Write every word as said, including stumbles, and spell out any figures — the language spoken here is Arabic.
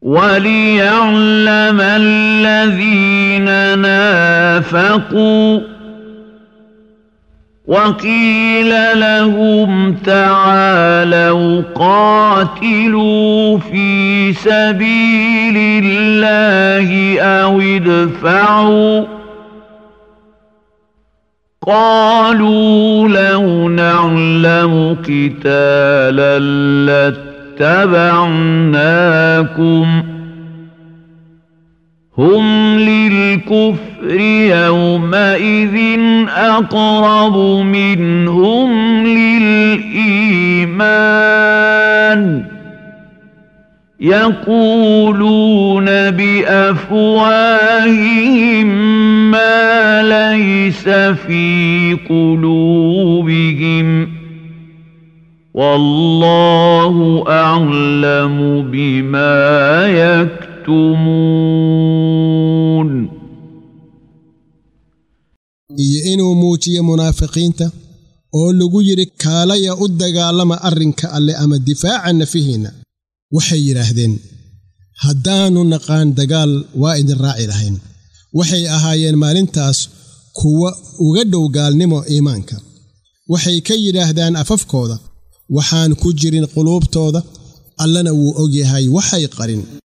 وَلِيَعْلَمَ الَّذِينَ نَافَقُوا وَقِيلَ لَهُمْ تَعَالَوْا قَاتِلُوا فِي سَبِيلِ اللَّهِ أَوِ ادْفَعُوا قَالُوا لَوْ نَعْلَمُ قِتَالًا لَاتَّبَعْنَاكُمْ هُمْ لِلْكُفْرِ يَوْمَئِذٍ أَقْرَبُ مِنْهُمْ لِلْإِيمَانِ يَقُولُونَ بِأَفْوَاهِهِمْ مَا لَيْسَ فِي قُلُوبِهِمْ وَاللَّهُ أَعْلَمُ بِمَا يَكْتُمُونَ iyo inuu muujiyo munaafiqiinta oo lagu yiri kaalaya u dagaalama arrinka alle ama difaaca nafihiina waxay yiraahdeen haddaanu naqaan dagaal waa idin raaci lahayn waxay ahaayeen maalintaas kuwa uga dhow gaalnimo iimaanka waxay ka yiraahdaan afafkooda waxaan ku jirin quluubtooda allana wuu og yahay waxay qarin